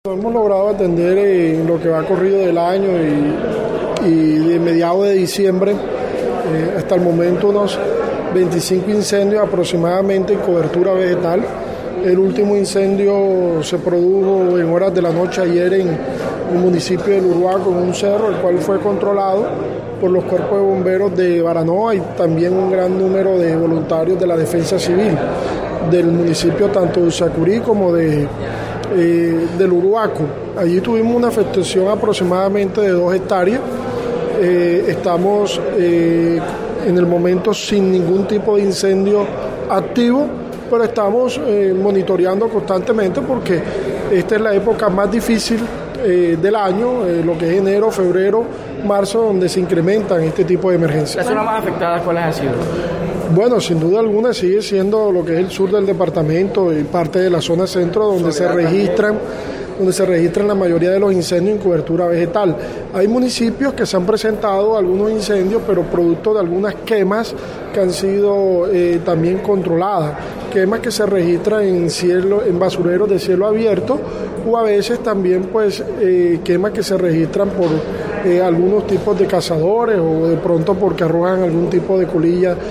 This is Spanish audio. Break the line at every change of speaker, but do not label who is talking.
Hemos logrado atender en lo que va corrido del año y de mediados de diciembre hasta el momento unos 25 incendios aproximadamente en cobertura vegetal. El último incendio se produjo en horas de la noche ayer en el municipio del Uruaco, en un cerro, el cual fue controlado por los cuerpos de bomberos de Baranoa y también un gran número de voluntarios de la Defensa Civil del municipio tanto de Usacurí como del Uruaco. Allí tuvimos una afectación aproximadamente de 2 hectáreas. Estamos en el momento sin ningún tipo de incendio activo, pero estamos monitoreando constantemente porque esta es la época más difícil del año, lo que es enero, febrero, marzo, donde se incrementan este tipo de emergencias.
¿Las zonas más afectadas cuáles han sido?
Bueno, sin duda alguna sigue siendo lo que es el sur del departamento y parte de la zona centro donde se registran la mayoría de los incendios en cobertura vegetal. Hay municipios que se han presentado algunos incendios, pero producto de algunas quemas que han sido también controladas, quemas que se registran en basureros de cielo abierto o a veces también quemas que se registran por algunos tipos de cazadores o de pronto porque arrojan algún tipo de colilla